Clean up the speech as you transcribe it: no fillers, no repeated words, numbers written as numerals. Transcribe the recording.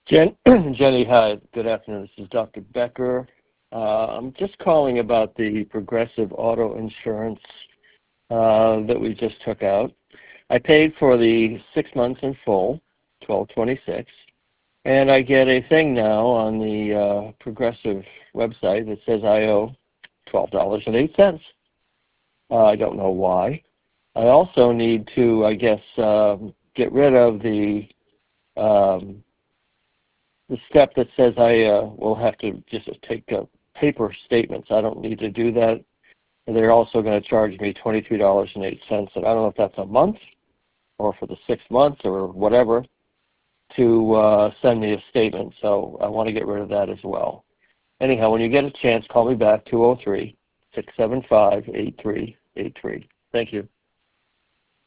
Jenny, hi. Good afternoon. This is Dr. Becker. I'm just calling about the Progressive Auto Insurance that we just took out. I paid for the 6 months in full, 1226, and I get a thing now on the Progressive website that says I owe $12.08. I don't know why. I also need to, I guess, get rid of um, the step that says I will have to just take paper statements. I don't need to do that. And they're also going to charge me $23.08, and I don't know if that's a month or for the 6 months or whatever to send me a statement. So I want to get rid of that as well. Anyhow, when you get a chance, call me back, 203-675-8383. Thank you.